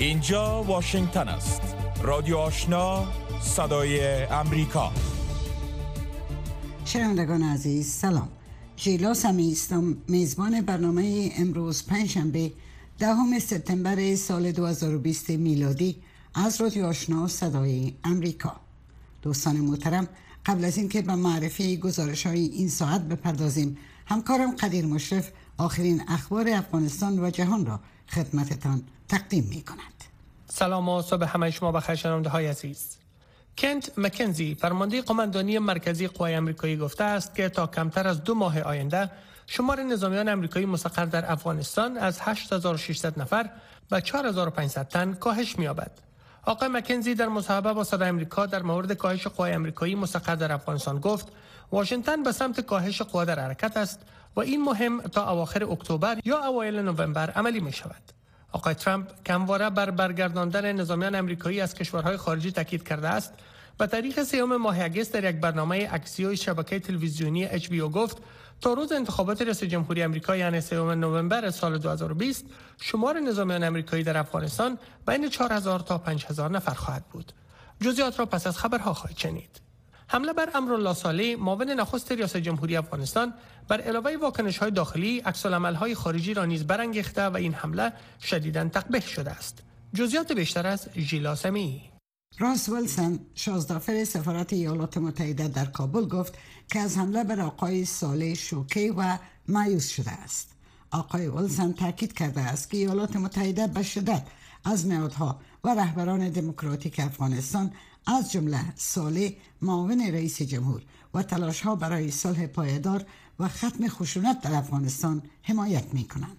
اینجا واشنگتن است. رادیو آشنا، صدای امریکا. شنوندگان عزیز سلام. ژیلا سمی هستم، میزبان برنامه امروز پنجشنبه 10 سپتامبر سال 2020 میلادی از رادیو آشنا صدای امریکا. دوستان محترم، قبل از اینکه به معرفی گزارش‌های این ساعت بپردازیم، همکارم قدیر مشرف آخرین اخبار افغانستان و جهان را خدمتتان تقدیم می‌کند. سلام و صبح همه شما بخیر شنونده‌های عزیز. کنت مکنزی، فرمانده قماندانی مرکزی قوای آمریکایی گفته است که تا کمتر از 2 ماه آینده شمار نظامیان آمریکایی مستقر در افغانستان از 8600 نفر به 4500 تن کاهش می‌یابد. آقای مکنزی در مصاحبه با صدای آمریکا در مورد کاهش قوای آمریکایی مستقر در افغانستان گفت واشنگتن به سمت کاهش قوا در حرکت است و این مهم تا اواخر اکتبر یا اوایل نوامبر عملی می‌شود. آقای ترامپ که همواره بر برگرداندن نظامیان آمریکایی از کشورهای خارجی تاکید کرده است، به تاریخ 3 ماه اگست در یک برنامه عکسی شبکه تلویزیونی HBO گفت تا روز انتخابات ریاست جمهوری آمریکا یعنی 3 نوامبر سال 2020 شمار نظامیان آمریکایی در افغانستان بین 4000 تا 5000 نفر خواهد بود. جزئیات را پس از خبرها خواهید شنید. حمله بر امرالله صالح، معاون نخست ریاست جمهوری افغانستان، بر علاوه واکنش‌های داخلی، عکس‌العمل‌های خارجی را نیز برانگیخته و این حمله شدیداً تقبیح شده است. جزئیات بیشتر از ژیلا سمی. راس ویلسون، شازدافر سفارت ایالات متحده در کابل گفت که از حمله بر آقای صالح شوکه و مایوس شده است. آقای ویلسون تاکید کرده است که ایالات متحده به شدت از نهادها و رهبران دموکراتیک افغانستان از جمله صالح معاون رئیس جمهور و تلاش‌ها برای صلح پایدار و ختم خشونت در افغانستان حمایت می‌کنند.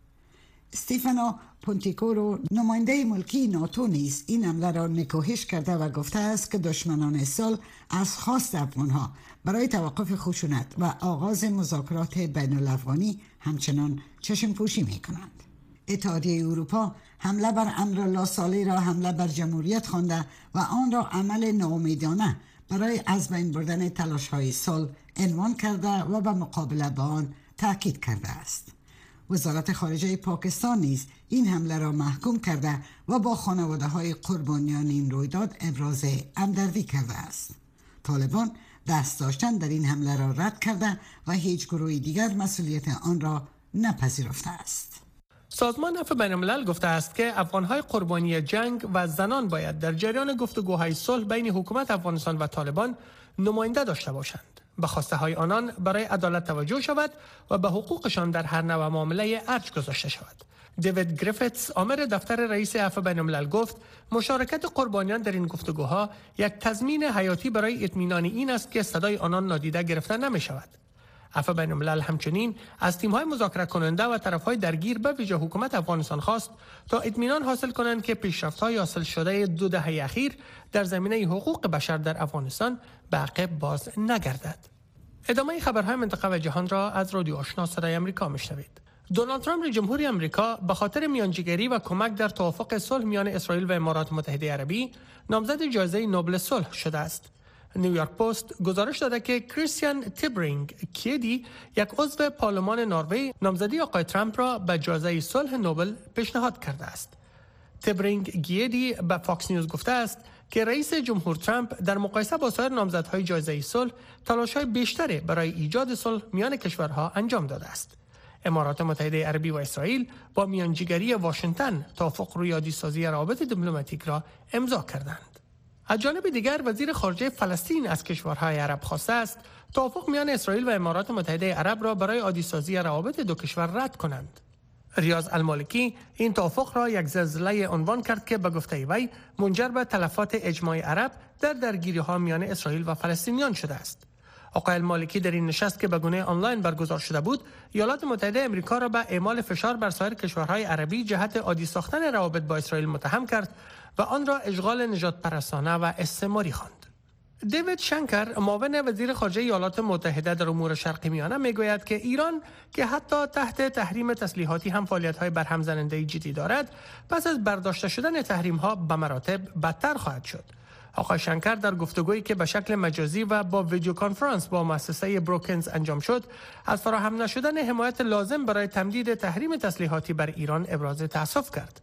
استیفانو پونتیکورو، نماینده ملکی ناتو نیز این حمله را نکوهش کرده و گفته است که دشمنان صلح از خواست افغان‌ها برای توقف خشونت و آغاز مذاکرات بین‌الافغانی همچنان چشم پوشی می‌کنند. اتحادیه اروپا حمله بر امرالله صالح را حمله بر جمهوریت خوانده و آن را عمل ناامیدانه برای از بین بردن تلاش‌های صلح عنوان کرده و به مقابله با آن تاکید کرده است. وزارت خارجه پاکستان نیز این حمله را محکوم کرده و با خانواده‌های قربانیان این رویداد ابراز همدردی کرده است. طالبان دست داشتن در این حمله را رد کرده و هیچ گروه دیگر مسئولیت آن را نپذیرفته است. سازمان عفو بین‌الملل گفته است که افغان‌های قربانی جنگ و زنان باید در جریان گفتگوهای صلح بین حکومت افغانستان و طالبان نماینده داشته باشند. به خواسته های آنان برای عدالت توجه شود و به حقوقشان در هر نوع معامله ارج گذاشته شود. دیوید گریفتس، آمر دفتر رئیس عفو بین‌الملل گفت مشارکت قربانیان در این گفتگوها یک تضمین حیاتی برای اطمینان این است که صدای آنان نادیده گرفته نمی شود. عفو بین‌الملل همچنین از تیم‌های مذاکره کننده و طرف‌های درگیر به ویژه حکومت افغانستان خواست تا اطمینان حاصل کنند که پیشرفت‌های حاصل شده 2 دهه اخیر در زمینه حقوق بشر در افغانستان به عقب باز نگردد. ادامه خبرهای منطقه و جهان را از رادیو آشنا صدای آمریکا میشنوید. دونالد ترامپ رئیس جمهوری آمریکا به خاطر میانجیگری و کمک در توافق صلح میان اسرائیل و امارات متحده عربی نامزد جایزه نوبل صلح شده است. نیویورک پست گزارش داده که کریستیان تیبرینگ کیدی، یک عضو پارلمان نروژ، نامزدی آقای ترامپ را به جایزه صلح نوبل پیشنهاد کرده است. تیبرینگ گیدی به فاکس نیوز گفته است که رئیس جمهور ترامپ در مقایسه با سایر نامزدهای جایزه صلح تلاش‌های بیشتری برای ایجاد صلح میان کشورها انجام داده است. امارات متحده عربی و اسرائیل با میانجیگری واشنگتن توافق روی یادی‌سازی روابط دیپلماتیک را امضا کردند. از جانب دیگر وزیر خارجه فلسطین از کشورهای عرب خواسته است توافق میان اسرائیل و امارات متحده عرب را برای عادی‌سازی روابط 2 کشور رد کنند. ریاض المالکی این توافق را یک زلزله عنوان کرد که به گفته وی منجر به تلفات اجماع عرب در درگیری‌ها میان اسرائیل و فلسطینیان شده است. آقای المالکی در این نشست که به گونه آنلاین برگزار شده بود، ایالات متحده آمریکا را به اعمال فشار بر سایر کشورهای عربی جهت عادی ساختن روابط با اسرائیل متهم کرد و آن را اشغال نژاد پرستانه و استعماری خواند. دیوید شنکر، معاون وزیر خارجه ایالات متحده در امور شرق میانه، میگوید که ایران که حتی تحت تحریم تسلیحاتی هم فعالیت‌های برهم زننده جدی دارد، پس از برداشته شدن تحریم‌ها به مراتب بدتر خواهد شد. آقای شنکر در گفتگویی که به شکل مجازی و با ویدیو کانفرانس با مؤسسه بروکینز انجام شد، از فراهم نشدن حمایت لازم برای تمدید تحریم تسلیحاتی بر ایران ابراز تأسف کرد.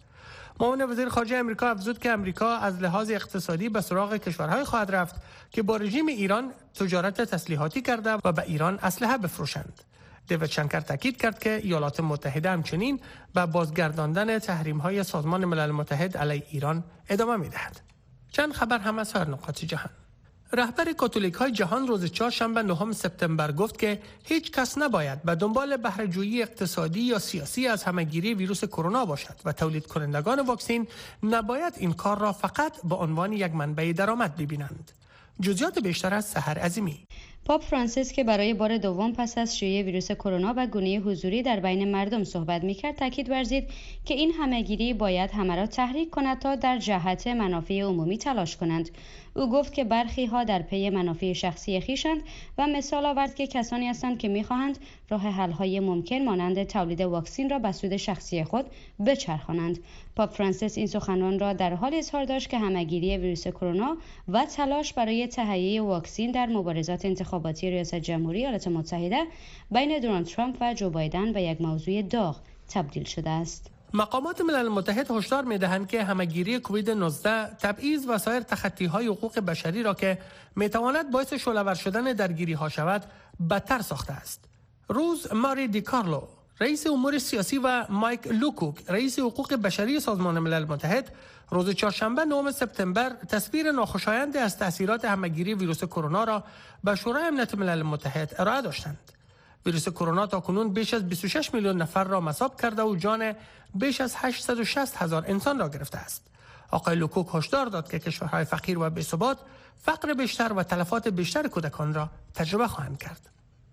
معاون وزیر خارجه امریکا افزود که امریکا از لحاظ اقتصادی به سراغ کشورهای خواهد رفت که با رژیم ایران تجارت تسلیحاتی کرده و به ایران اسلحه بفروشند. دیوید شنکر تاکید کرد که ایالات متحده همچنین به بازگرداندن تحریم‌های سازمان ملل متحد علیه ایران ادامه می‌دهد. چند خبر هم از هر نقاط جهان. رهبر کاتولیک‌های جهان روز چهارشنبه 9 سپتامبر گفت که هیچ کس نباید به دنبال بهره‌جویی اقتصادی یا سیاسی از همه‌گیری ویروس کرونا باشد و تولید کنندگان واکسن نباید این کار را فقط به عنوان یک منبع درآمد ببینند. جزئیات بیشتر از سحر عظیمی. پاپ فرانسیس که برای بار دوم پس از شیوع ویروس کرونا و گونه حضوری در بین مردم صحبت می‌کرد، تاکید ورزید که این همه‌گیری باید همه را تحریک کند تا در جهت منافع عمومی تلاش کنند. او گفت که برخی ها در پی منافع شخصی خویشند و مثال آورد که کسانی هستند که می‌خواهند راه حل‌های ممکن مانند تولید واکسن را به سود شخصی خود بچرخانند. پاپ فرانسیس این سخنان را در حال اظهار داشت که همه‌گیری ویروس کرونا و تلاش برای تهیه واکسن در مبارزات انتخاباتی ریاست جمهوری ایالات متحده بین دونالد ترامپ و جو بایدن به یک موضوع داغ تبدیل شده است. مقامات ملل متحد هشدار می‌دهند که همه‌گیری کووید 19 تبعیض و سایر تخطی‌های حقوق بشری را که می‌تواند باعث شعله‌ور شدن درگیری‌ها شود بدتر ساخته است. روز ماری دی کارلو رئیس امور سیاسی و مایک لوکوک رئیس حقوق بشری سازمان ملل متحد روز چهارشنبه 9 سپتامبر تصویر ناخوشایند از تأثیرات همه‌گیری ویروس کرونا را به شورای امنیت ملل متحد ارائه داشتند. ویروس کرونا تاکنون بیش از 26 میلیون نفر را مصاب کرده و جان بیش از 860,000 انسان را گرفته است. آقای لوکوک هشدار داد که کشورهای فقیر و بی‌ثبات فقر بیشتر و تلفات بیشتر کودکان را تجربه خواهند کرد.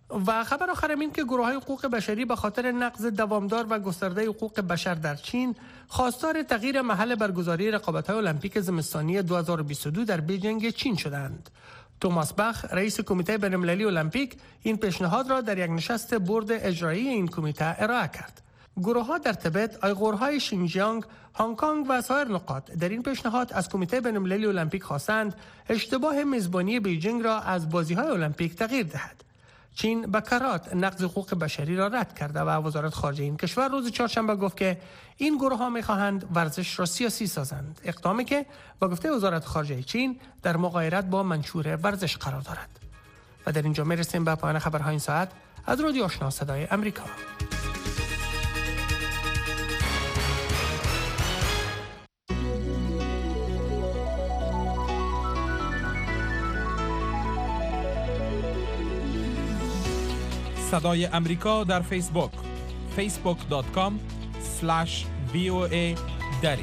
و خبر آخر این که گروه‌های حقوق بشری به خاطر نقض دوامدار و گسترده حقوق بشر در چین خواستار تغییر محل برگزاری رقابت‌های المپیک زمستانی 2022 در بیجینگ چین شدند. توماس باخ رئیس کمیته بین‌المللی المپیک این پیشنهاد را در یک نشست بورد اجرایی این کمیته ارائه کرد. گروه‌ها در تبت، آیغورهای شینجیانگ، هنگ کنگ و سایر نقاط در این پیشنهاد از کمیته بین‌المللی المپیک خواستند اشتباه میزبانی بیجینگ را از بازی‌های المپیک تغییر دهد. چین به کرات نقض حقوق بشری را رد کرده و وزارت خارجه این کشور روز چهارشنبه گفت که این گروه‌ها می‌خواهند ورزش را سیاسی سازند، اقدامی که با گفته وزارت خارجه چین در مغایرت با منشور ورزش قرار دارد. و در اینجا میرسیم به پایان خبرهای این ساعت از رادیو آشنا صدای امریکا. صدای امریکا در فیسبوک facebook.com/VOA دری.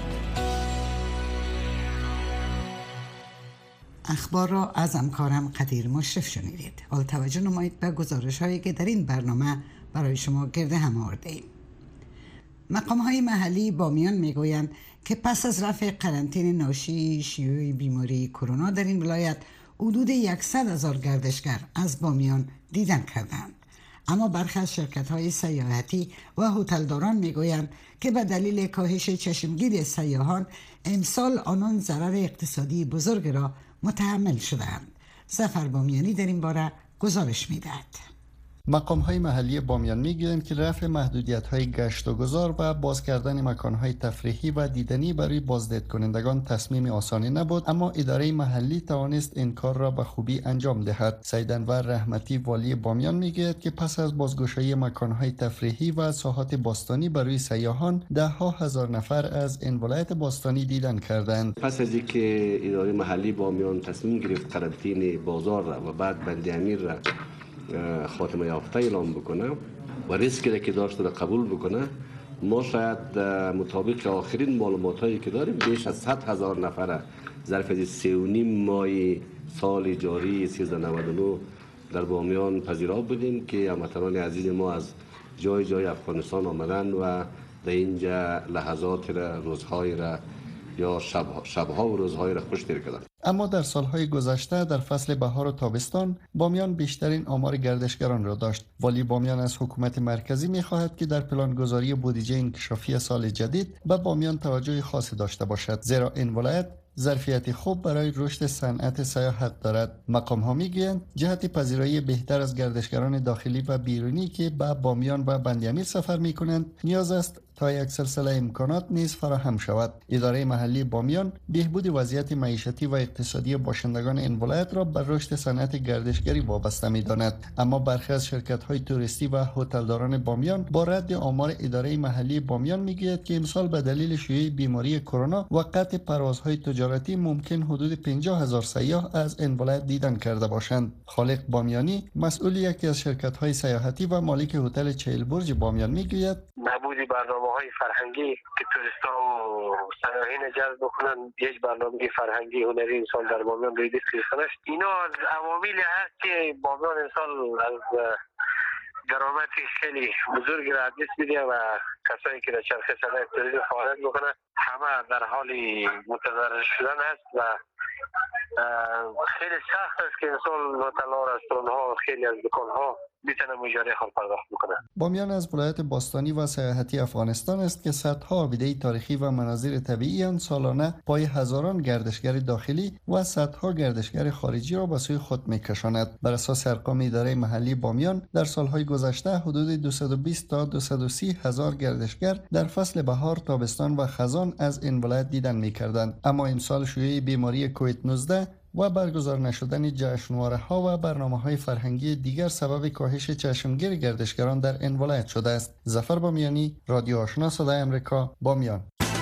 اخبار را از همکارم قدیر مشرف شنیدید. حال توجه نمایید به گزارش هایی که در این برنامه برای شما گرده هم آورده ایم. مقام های محلی بامیان میگویند که پس از رفع قرنطینه ناشی شیوع بیماری کرونا در این ولایت حدود 100,000 گردشگر از بامیان دیدن کردند. اما برخی از شرکت‌های سیاحتی و هتلداران میگویند که به دلیل کاهش چشمگیری سیاحان امسال آنان ضرر اقتصادی بزرگ را متحمل شدند. ظفر بامیانی در این باره گزارش می‌دهد. مقام‌های محلی بامیان می‌گویند که رفع محدودیت‌های گشت و گذار و باز کردن مکان‌های تفریحی و دیدنی برای بازدید کنندگان تصمیم آسانی نبود، اما اداره محلی توانست این کار را به خوبی انجام دهد. سید انور رحمتی والی بامیان می‌گوید که پس از بازگشایی مکان‌های تفریحی و ساحات باستانی برای سیاحان، ده‌ها هزار نفر از این ولایت باستانی دیدن کردند. پس از اینکه اداره محلی بامیان تصمیم گرفت قرنطینه بازار را و بعد بندی امیر را خاتمه یافته اعلام بکنه و ریسکی که داشته را قبول بکنه، ما شاید مطابق آخرین معلومات هایی که داریم بیش از 100,000 نفر ظرف از 3.5 ماه سال جاری 1399 در بامیان پذیرا بودیم که هموطنان عزیز ما از جای جای افغانستان آمدن و در اینجا لحظات را، روزهای را یا شبها و روزهای را خوش تیر کردن. اما در سالهای گذشته در فصل بهار و تابستان بامیان بیشترین آمار گردشگران را داشت. والی بامیان از حکومت مرکزی می‌خواهد که در پلانگذاری بودجه انکشافی سال جدید به بامیان توجه خاصی داشته باشد، زیرا این ولایت ظرفیت خوب برای رشد صنعت سیاحت دارد. مقام‌ها می‌گویند جهت پذیرایی بهتر از گردشگران داخلی و بیرونی که به بامیان و بندیامیر سفر می‌کنند نیاز است تا یک سلسله امکانات نیز فراهم شود. اداره محلی بامیان بهبود وضعیت معیشتی و اقتصادی باشندگان این ولایت را بر رشد صنعت گردشگری وابسته می‌داند، اما برخی از شرکت‌های توریستی و هتلداران بامیان با رد آمار اداره محلی بامیان می‌گوید که امسال به دلیل شیوع بیماری کرونا و قطع پروازهای تجارتی ممکن حدود 50,000 سیاح از این ولایت دیدن کرده باشند. خالق بامیانی مسئول یکی از شرکت‌های سیاحتی و مالک هتل 40 برج بامیان می‌گوید نبود برنامه‌های فرهنگی که توریست‌ها و سیاحین جذب بکنن، یک برنامه فرهنگی هنری امسال در بامیان روی دست گرفتنش، اینا از عواملی هست که بامیان امسال از درآمدی خیلی بزرگی را از دست میده و کسایی که در چرخه صنعت توریسم فعالیت میکنن همه در حال متضرر شدن است و خیلی سخت است که امسال هتل‌ها، رستوران‌ها و خیلی از دکان‌ها میتونن مجاری خود پرداخت بکنن. بامیان از ولایت باستانی و سیاحتی افغانستان است که صدها آبیده تاریخی و مناظر طبیعی آن سالانه پای هزاران گردشگر داخلی و صدها گردشگر خارجی را به سوی خود میکشاند. بر اساس ارقام اداره محلی بامیان در سالهای گذشته حدود 220 تا 230 هزار گردشگر در فصل بهار، تابستان و خزان از این ولایت دیدن میکردند، اما امسال شیوع بیماری کووید 19 و برگزار نشدن جشنواره‌ها و برنامه‌های فرهنگی دیگر سبب کاهش چشمگیر گردشگران در این ولایت شده است. ظفر بامیانی، رادیو آشنا صدای آمریکا، بامیان.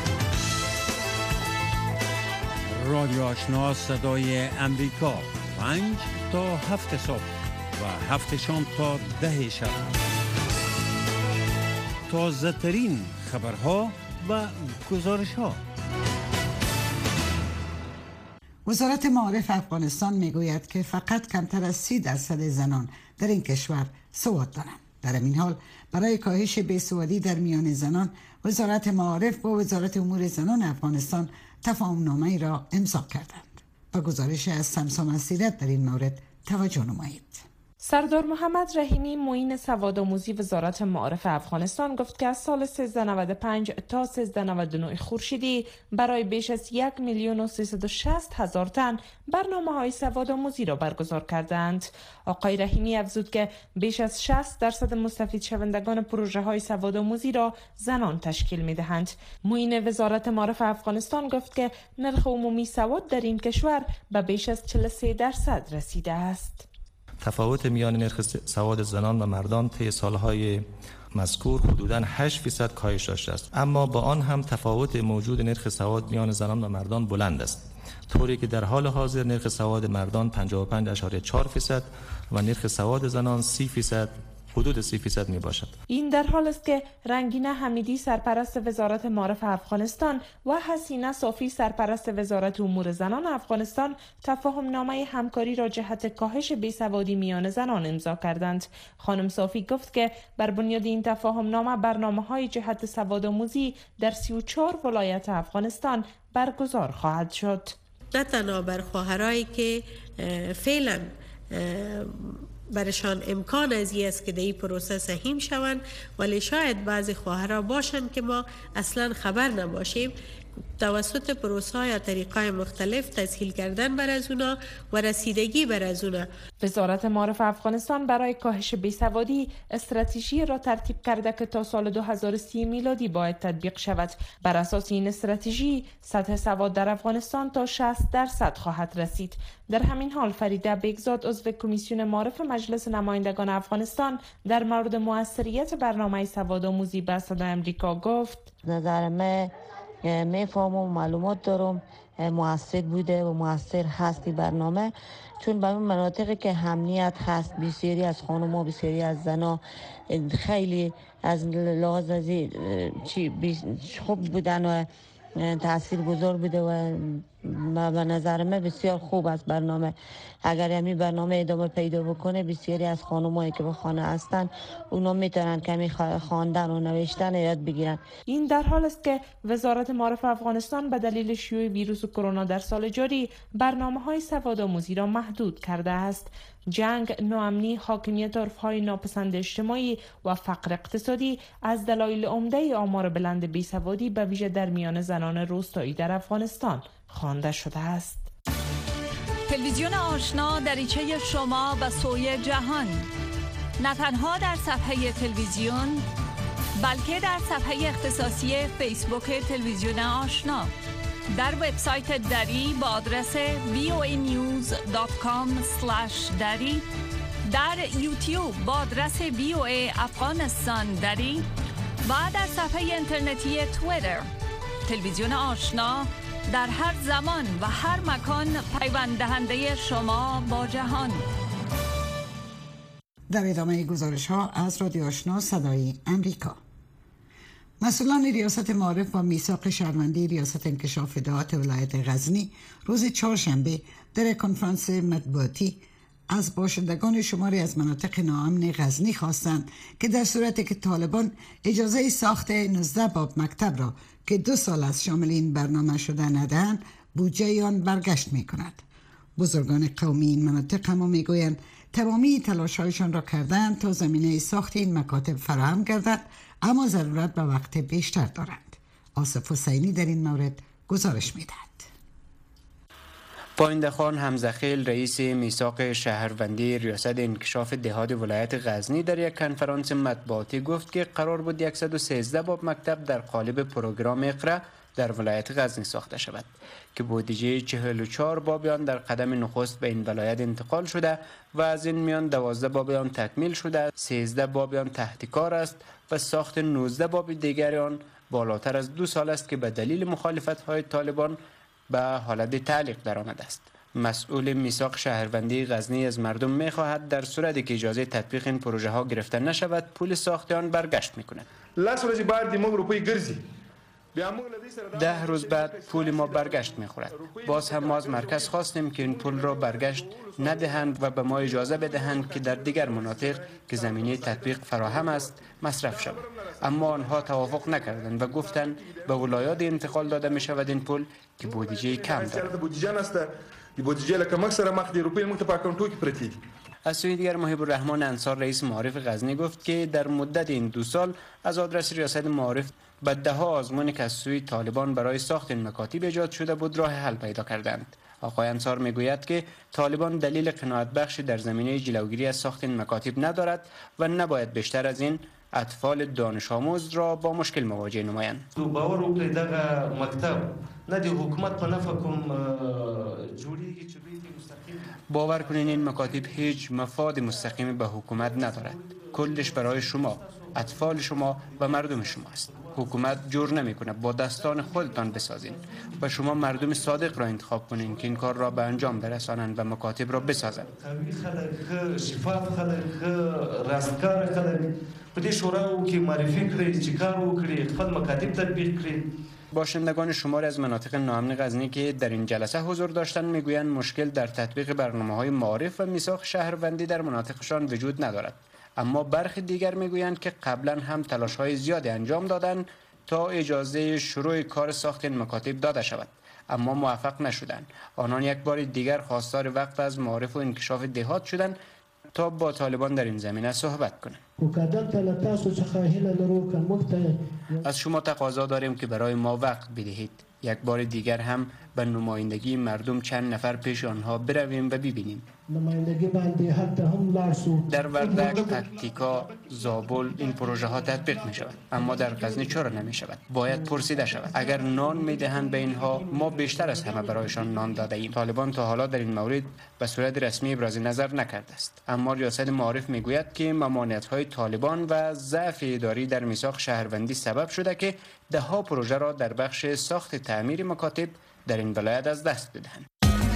رادیو آشنا صدای آمریکا، 5 تا 7 صبح و 7 شام تا 10 شب. تازه ترین خبرها و گزارش‌ها. وزارت معارف افغانستان میگوید که فقط کمتر از 30% زنان در این کشور سواد دارند. در این حال برای کاهش بیسوادی در میان زنان، وزارت معارف با وزارت امور زنان افغانستان تفاهم‌نامه‌ای را امضا کردند. با گزارش از سمسا مسیرت در این مورد توجه نمایید. سردار محمد رحیمی معین سوادآموزی وزارت معارف افغانستان گفت که از سال 1395 تا 1399 خورشیدی برای بیش از 1,360,000 تن برنامه‌های سوادآموزی را برگزار کردند. آقای رحیمی افزود که بیش از 60% مستفید شوندگان پروژه‌های سوادآموزی را زنان تشکیل می‌دهند. معین وزارت معارف افغانستان گفت که نرخ عمومی سواد در این کشور به بیش از 43% رسیده است. تفاوت میان نرخ سواد زنان و مردان طی سالهای مذکور حدوداً 8% کاهش داشته است، اما با آن هم تفاوت موجود نرخ سواد میان زنان و مردان بلند است، طوری که در حال حاضر نرخ سواد مردان 55.4% و نرخ سواد زنان 30%، حدود 30% می باشد. این در حال است که رنگینه حمیدی سرپرست وزارت معارف افغانستان و حسینه صافی سرپرست وزارت امور زنان افغانستان تفاهم‌نامه همکاری را جهت کاهش بیسوادی میان زنان امضا کردند. خانم صافی گفت که بر بنیاد این تفاهم‌نامه برنامه‌های جهت سوادآموزی در 34 ولایت افغانستان برگزار خواهد شد. نه تنها بر خواهرایی که فعلا برشان امکان از این است که در این پروسه سهیم شوند، ولی شاید بعضی خواهرها باشند که ما اصلا خبر نباشیم، توسط پروسه های طریقای مختلف تسهیل کردن بر از اونا و رسیدگی بر از اونا. وزارت معارف افغانستان برای کاهش بیسوادی استراتژی را ترتیب کرده که تا سال 2030 میلادی باید تطبیق شود. بر اساس این استراتژی سطح سواد در افغانستان تا 60% خواهد رسید. در همین حال فریده بیگزاد عضو کمیسیون معارف مجلس نمایندگان افغانستان در مورد موثریت برنامه سوادآموزی به صدای آمریکا گفت: نظر من میفهمم و معلومات دارم موثر بوده و موثر هستی برنامه، چون به اون مناطقی که امنیت هست بسیاری از خانم‌ها بسیاری از زن‌ها خیلی از لحاظ خوب بودن و تأثیر گذار بوده و به نظر من بسیار خوب است برنامه. اگر همین برنامه ادامه پیدا بکنه بسیاری از خانمایی که به خانه هستن اونا میتونن کمی خواندن و نوشتن یاد بگیرن. این در حال است که وزارت معارف افغانستان به دلیل شیوع ویروس کرونا در سال جاری برنامه‌های سوادآموزی را محدود کرده است. جنگ، ناامنی، حاکمیت عرف‌های ناپسند اجتماعی و فقر اقتصادی از دلایل عمده آمار بلند بیسوادی به ویژه در میان زنان روستایی در افغانستان خوانده شده است. تلویزیون آشنا دریچه شما به سوی جهان، نه تنها در صفحه تلویزیون بلکه در صفحه اختصاصی فیسبوک تلویزیون آشنا، در وبسایت دری با آدرس voanews.com/dari، در یوتیوب با آدرس VOA افغانستان دری و در صفحه اینترنتی توییتر. تلویزیون آشنا در هر زمان و هر مکان پیوند دهنده شما با جهان. در ادامه گزارش ها از رادیو آشنا صدای امریکا، مسئولان ریاست معارف و میثاق شهروندی ریاست انکشاف اطلاعات ولایت غزنی روز چهارشنبه در کنفرانس مطبوعاتی از باشندگان شماری از مناطق ناامن غزنی خواستند که در صورتی که طالبان اجازه ساخت 19 باب مکتب را که 2 سال از شامل این برنامه شده ندهند، بودجه آن برگشت می کند. بزرگان قومی این مناطق هم می گویند تمامی تلاش‌هایشان را کردند تا زمینه ساخت این مکاتب فراهم گردد، اما ضرورت به وقت بیشتر دارند. آصف حسینی در این مورد گزارش می‌دهد. پاینده خان حمزخیل رئیس میثاق شهروندی ریاست انکشاف دهات ولایت غزنی در یک کنفرانس مطبوعاتی گفت که قرار بود 113 باب مکتب در قالب پروگرام اقرا در ولایت غزنی ساخته شود که بودجه 44 باب آن در قدم نخست به این ولایت انتقال شده و از این میان 12 باب آن تکمیل شده، 13 باب آن تحت کار است و ساخت 19 باب دیگر آن بالاتر از 2 سال است که به دلیل مخالفت‌های طالبان به حالت تعلیق درآمده است. مسئول میثاق شهروندی غزنی از مردم می‌خواهد در صورتی که اجازه تطبیق این پروژه ها گرفته نشود پول ساخت آن برگشت می‌کند. 10 روز بعد پول ما برگشت می‌خورد. باز هم ما از مرکز خواستیم که این پول را برگشت ندهند و به ما اجازه بدهند که در دیگر مناطق که زمینه تطبیق فراهم است مصرف شود. اما آنها توافق نکردند و گفتند به ولایات انتقال داده می شود این پول که بودجه کم دارد. از سوی دیگر محب الرحمن انصار رئیس معارف غزنی گفت که در مدت این 2 سال از آدرس ریاست معارف به 10 آزمون که از سوی طالبان برای ساخت این مکاتب ایجاد شده بود راه حل پیدا کردند. آقای انصار میگوید که طالبان دلیل قناعت بخش در زمینه جلوگیری از ساخت این مکاتب ندارد و نباید بیشتر از این اطفال دانش آموز را با مشکل مواجه نمایند. باور وکړئ دغه مکتب نه د حکومت په نفع کوم جوړیږي چې باور کنین این مکاتب هیچ مفاد مستقیم به حکومت ندارد. کلش برای شما، اطفال شما و مردم شما است. حکومت جور نمیکنه، با دستان خودتان بسازین و شما مردم صادق را انتخاب کنین که این کار را به انجام برسانند و مکاتب را بسازند. شفاف خلک، راستکار خلک په دې شوراو کې معرفي کړئ چې کار وکړي، خپل مکاتب تطبیق کړئ. باشندگان شماری از مناطق ناامن غزنی که در این جلسه حضور داشتند میگویند مشکل در تطبیق برنامه‌های معارف و میثاق شهروندی در مناطقشان وجود ندارد، اما برخی دیگر میگویند که قبلا هم تلاش‌های زیادی انجام دادند تا اجازه شروع کار ساخت این مکاتب داده شود، اما موفق نشدند. آنان یک بار دیگر خواستار وقف از معارف و انکشاف دهات شدند تا با طالبان در این زمینه صحبت کنند. از شما تقاضا داریم که برای ما وقت بدهید. یک بار دیگر هم به نمایندگی مردم چند نفر پیش آنها برویم و ببینیم. در وردک، تکتیکا، زابل این پروژه ها تطبیق می شود، اما در غزنی چرا نمی شود؟ باید پرسیده شود. اگر نان می دهند به اینها، ما بیشتر از همه برایشان نان داده ایم. طالبان تا حالا در این مورد به صورت رسمی ابراز نظر نکرده است، اما ریاست معارف می گوید که ممانعت های طالبان و ضعف اداری در میثاق شهروندی سبب شده که 10 پروژه را در بخش ساخت تعمیر مکاتب در این ولایت از دست بدهند.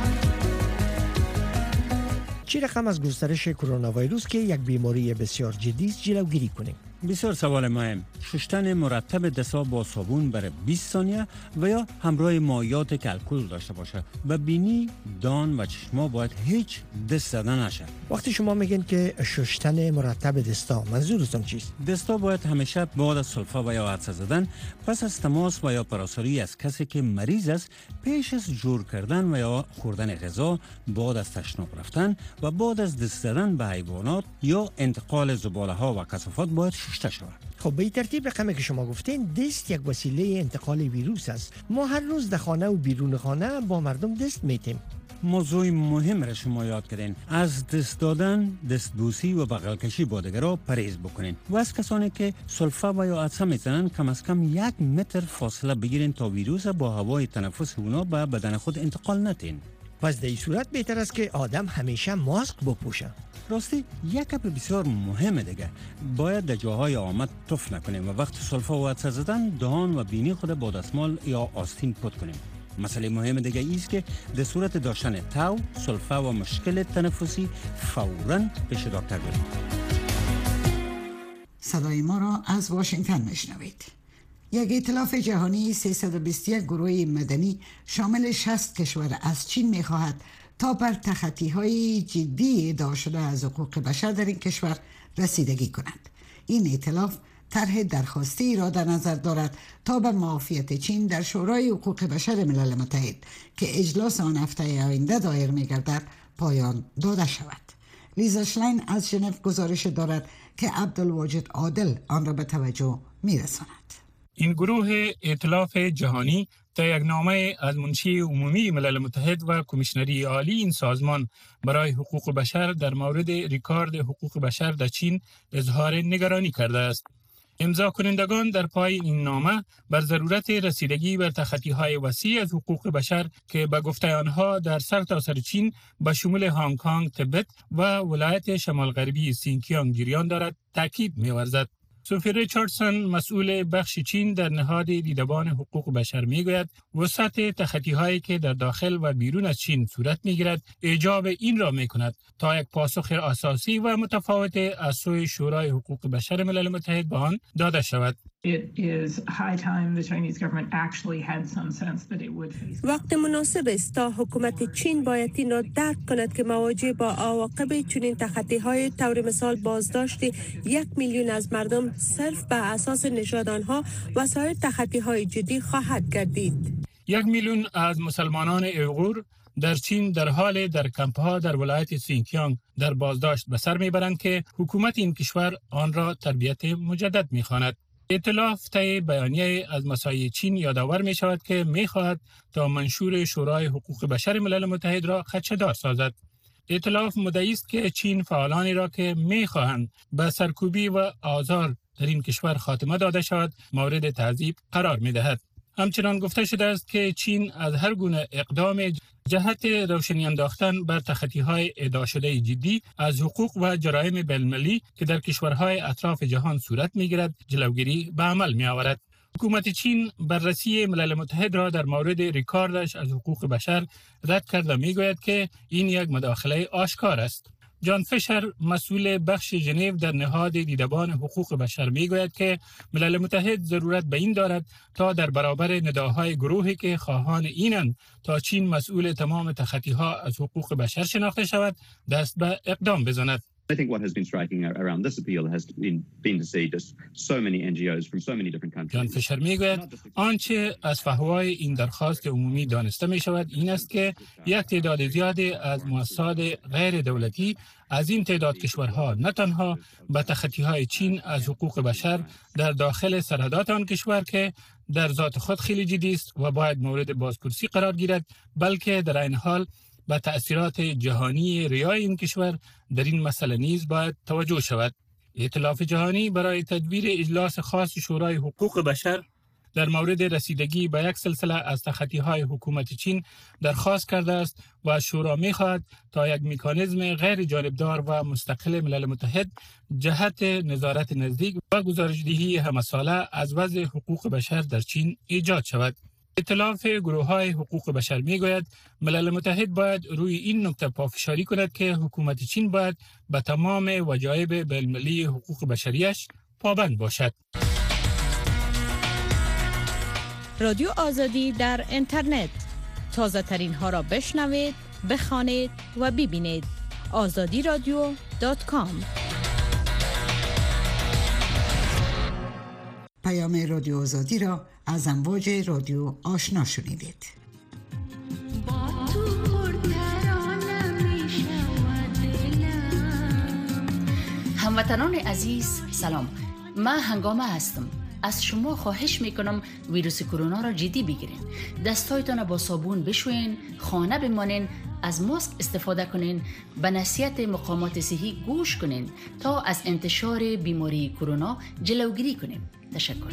چه رقم از گسترش کرونا ویروس که یک بیماری بسیار جدی است جلوگیری کنیم؟ بسیار سوال مهم. شستن مرتب دست‌ها با صابون برای 20 ثانیه و یا همراه مایعات که الکل داشته باشه و بینی، دان و چشما باید هیچ دست زدن نشه. وقتی شما میگین که شستن مرتب دستا، منظورتون چیست؟ دستا باید همیشه بعد از سلفا و یا عطسه زدن، پس از تماس و یا پراساری از کسی که مریض است، پیش از جور کردن و یا خوردن غذا، بعد از تشناب رفتن و بعد از دست زدن به حیوانات یا انتقال زباله ها و کثافات باید شسته شود. خب به این ترتیب رقمی که شما گفتین دست یک وسیله انتقال ویروس است. ما هر روز در خانه و بیرون خانه با مردم دست میتیم. موضوع مهم را شما یاد کردین. از دست دادن، دستبوسی و بغل کشی با دیگران پرهیز بکنین و از کسانی که سلفه و یا عطسه میزنن کم از کم 1 متر فاصله بگیرین تا ویروس با هوای تنفس اونا به بدن خود انتقال ندین. پس در این صورت بهتر است که آدم همیشه ماسک بپوشه. راستی یک گپ بسیار مهمه دیگه، باید در جاهای آمد تف نکنیم و وقت سلفه و عطسه زدن دهان و بینی خود با دستمال یا آستین پاک کنیم. مسئله مهم دیگه ایست که در صورت داشتن تاو، سلفه و مشکل تنفسی فوراً پیش دکتر برید. صدای ما را از واشنگتن میشنوید. یک ائتلاف جهانی 321 گروه مدنی شامل 60 کشور از چین می‌خواهد تا بر تخطی‌های جدی ادعا شده از حقوق بشر در این کشور رسیدگی کند. این ائتلاف طرح درخواستی را در نظر دارد تا به معافیت چین در شورای حقوق بشر ملل متحد که اجلاس آن هفته آینده دایر می‌گردد پایان داده شود. لیزا شلاین از ژنو گزارش دارد که عبدالواجد عادل آن را به توجه می‌رساند. این گروه ائتلاف جهانی در یک نامه از منشی عمومی ملل متحد و کمیشنری عالی این سازمان برای حقوق بشر در مورد ریکارد حقوق بشر در چین اظهار نگرانی کرده است. امضا کنندگان در پای این نامه بر ضرورت رسیدگی بر تخطی‌های وسیع از حقوق بشر که به گفته آنها در سرتاسر چین به شمول هنگ کنگ، تبت و ولایت شمال غربی سینکیانگ جریان دارد تاکید می‌ورزد. سوفی ریچاردسون مسئول بخش چین در نهاد دیدبان حقوق بشر میگوید وسعت تخطی‌هایی که در داخل و بیرون از چین صورت میگیرد ایجاب این را میکند تا یک پاسخ اساسی و متفاوت از سوی شورای حقوق بشر ملل متحد به آن داده شود. وقت مناسب است تا حکومت چین باید این را درک کند که مواجه با عواقب چنین تخطی‌های طور مثال بازداشت 1 میلیون از مردم صرف به اساس نژاد آنها و سایر تخطی‌های جدی خواهد گردید. 1 میلیون از مسلمانان اویغور در چین در حال در کمپ‌ها در ولایت سینکیانگ در بازداشت به سر میبرند که حکومت این کشور آن را تربیت مجدد می‌خواند. ائتلاف طی بیانیه از مساعی چین یادآور می شود که می خواهد تا منشور شورای حقوق بشر ملل متحد را خدشه‌دار سازد. ائتلاف مدعی است که چین فعالانی را که می خواهند به سرکوبی و آزار در این کشور خاتمه داده شود مورد تعذیب قرار می دهد. همچنان گفته شده است که چین از هر گونه اقدام جهت روشنی انداختن بر تخطی‌های ادعا شده جدی از حقوق و جرایم بین‌المللی که در کشورهای اطراف جهان صورت می‌گیرد جلوگیری به عمل می‌آورد. حکومت چین بررسی ملل متحد را در مورد ریکاردش از حقوق بشر رد کرده می‌گوید که این یک مداخله آشکار است. جان فیشر مسئول بخش ژنو در نهاد دیدبان حقوق بشر میگوید که ملل متحد ضرورت به این دارد تا در برابر نداهای گروهی که خواهان اینند تا چین مسئول تمام تخطی‌ها از حقوق بشر شناخته شود دست به اقدام بزند. I think what has been striking around this appeal has been to see just so many NGOs from so many different countries. جان فیشر میگوید آنچه از فحوای این درخواست عمومی دانسته می شود این است که یک تعداد زیادی از مؤسسات غیر دولتی از این تعداد کشورها نه تنها به تخطی‌های چین از حقوق بشر در داخل سرحدات آن کشور که در ذات خود خیلی جدی است و باید مورد بازپرسی قرار گیرد بلکه در این حال به تأثیرات جهانی ریای این کشور در این مسئله نیز باید توجه شود. ائتلاف جهانی برای تدبیر اجلاس خاص شورای حقوق بشر در مورد رسیدگی به یک سلسله از تخطی‌های حکومت چین درخواست کرده است و شورا می‌خواهد تا یک مکانیزم غیر جانبدار و مستقل ملل متحد جهت نظارت نزدیک و گزارش‌دهی همه‌ساله از وضع حقوق بشر در چین ایجاد شود. ائتلاف گروه‌های حقوق بشر می‌گوید ملل متحد باید روی این نکته پافشاری کند که حکومت چین باید به تمام وجایب بین‌المللی حقوق بشریش پابند باشد. رادیو آزادی در اینترنت تازه ترین ها را بشنوید، بخوانید و ببینید. azadiradio.com. پیام رادیو آزادی را از امواج رادیو آشنا شنیدید. هموطنان عزیز سلام. من هنگامه هستم. از شما خواهش میکنم ویروس کرونا را جدی بگیرین. دستایتان با صابون بشوین، خانه بمانین، از ماسک استفاده کنین، به نصیحت مقامات صحی گوش کنین تا از انتشار بیماری کرونا جلوگیری کنیم. تشکر.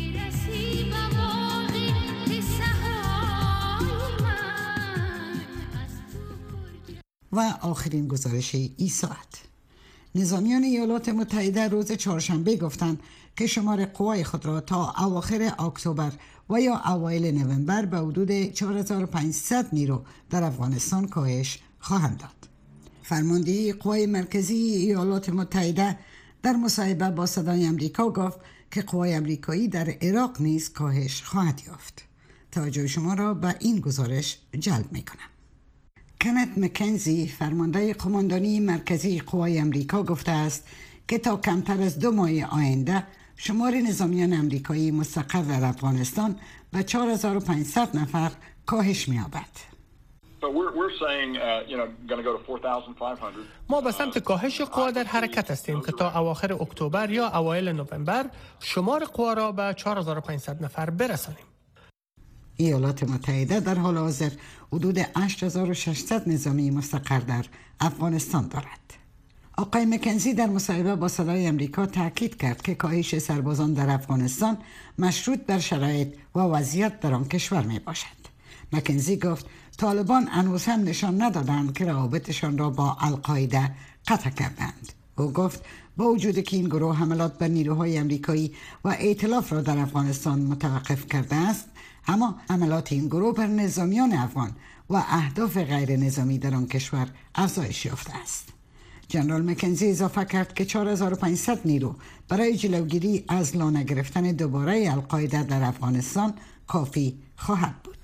و آخرین گزارش این ساعت. نظامیان ایالات متحده روز چهارشنبه گفتند که شمار قوای خود را تا اواخر اکتبر و یا اوایل نوامبر به حدود 4500 نیرو در افغانستان کاهش خواهند داد. فرماندهی قوای مرکزی ایالات متحده در مصاحبه با صدای امریکا گفت که قوای امریکایی در عراق نیز کاهش خواهد یافت. توجه شما را به این گزارش جلب می‌کنم. کنت مکنزی فرمانده قماندانی مرکزی قوای امریکا گفته است که تا کمتر از 2 ماه آینده شمار نظامیان امریکایی مستقر در افغانستان به 4500 نفر کاهش می‌یابد. ما به سمت کاهش قوا در حرکت هستیم که تا اواخر اکتبر یا اوایل نوامبر شمار قوا را به 4500 نفر برسانیم. ایالات متحده در حال حاضر حدود 8600 نظامی مستقر در افغانستان دارد. آقای مکنزی در مصاحبه با صدای امریکا تاکید کرد که کاهش سربازان در افغانستان مشروط بر شرایط و وضعیت در آن کشور می باشد. مکنزی گفت طالبان هنوز هم نشان ندادند که روابطشان را با القاعده قطع کردند. او گفت با وجود که این گروه حملات بر نیروهای امریکایی و ائتلاف را در افغانستان متوقف کرده است، اما حملات این گروه بر نظامیان افغان و اهداف غیر نظامی در آن کشور افزایش یافته است. جنرال مکنزی اضافه کرد که 4500 نیرو برای جلوگیری از لا نگرفتن دوباره القاعده در افغانستان کافی خواهد بود.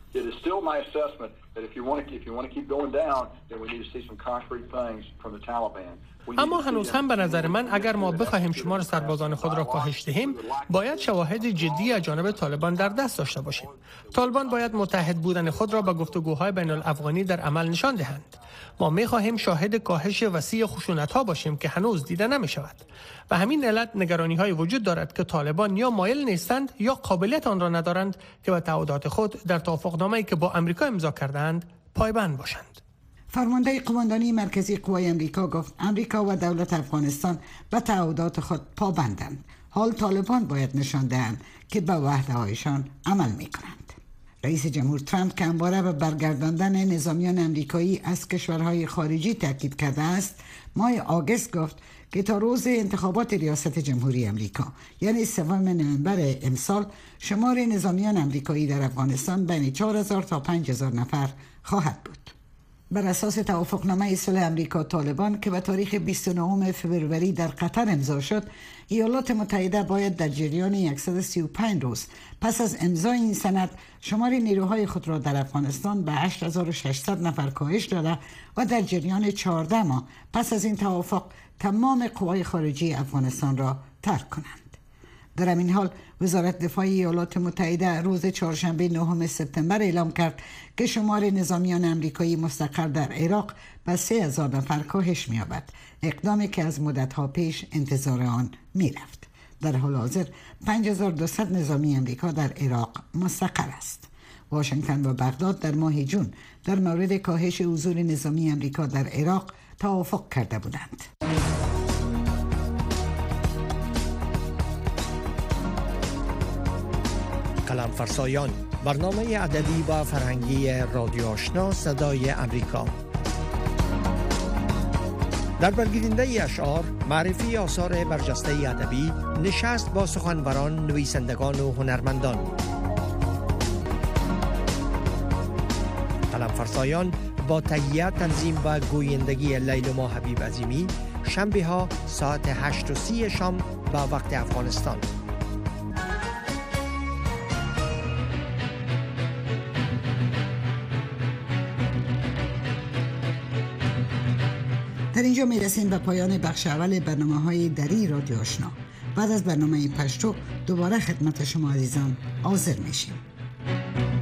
اما هنوز هم به نظر من اگر ما بخواهیم شمار سربازان خود را کاهش دهیم، باید شواهد جدی از جانب طالبان در دست داشته باشیم. طالبان باید متحد بودن خود را با گفتگوهای بین الافغانی در عمل نشان دهند. ما می‌خواهیم شاهد کاهش وسیع خشونت‌ها باشیم که هنوز دیده نمی‌شود. به همین علت نگرانی‌های وجود دارد که طالبان یا مایل نیستند یا قابلیت آن را ندارند که به تعهدات خود در توافقنامه‌ای که با آمریکا امضا کرده‌اند پایبند باشند. فرمانده قماندانی مرکزی قوای امریکا گفت امریکا و دولت افغانستان به تعهدات خود پابندند. حال طالبان باید نشان دهند که به وعده‌هایشان عمل می‌کنند. رئیس جمهور ترامپ که همواره به برگرداندن نظامیان امریکایی از کشورهای خارجی تاکید کرده است، ماه آگوست گفت که تا روز انتخابات ریاست جمهوری امریکا یعنی 3 نوامبر امسال شمار نظامیان امریکایی در افغانستان بین 4000 تا 5000 نفر خواهد بود. بر اساس توافقنامه صلح امریکا طالبان که به تاریخ 29 فوریه در قطر امضا شد، ایالات متحده باید در جریان 135 روز پس از امضای این سند شمار نیروهای خود را در افغانستان به 8600 نفر کاهش داده و در جریان 14 ماه پس از این توافق تمام قوای خارجی افغانستان را ترک کنند. در همین حال وزارت دفاع ایالات متحده روز چهارشنبه 9 سپتامبر اعلام کرد که شمار نظامیان امریکایی مستقر در عراق به 3000 نفر کاهش می‌یابد، اقدامی که از مدت‌ها پیش انتظار آن می‌رفت. در حال حاضر 5200 نظامی امریکا در عراق مستقر است. واشنگتن و بغداد در ماه جون در مورد کاهش حضور نظامی امریکا در عراق توافق کرده بودند. قلم فرسایان، برنامه ادبی و فرهنگی رادیو آشنا صدای امریکا. در برگیرنده اشعار، معرفی آثار برجسته ادبی، نشست با سخنوران، نویسندگان و هنرمندان. قلم فرسایان با تهیه، تنظیم و گویندگی لیلما حبیب عظیمی، شنبه ها ساعت 8:30 شام با وقت افغانستان. در اینجا می رسیم به پایان بخش اول برنامه‌های دری رادیو آشنا. بعد از برنامه پشتو دوباره خدمت شما عزیزان حاضر میشیم.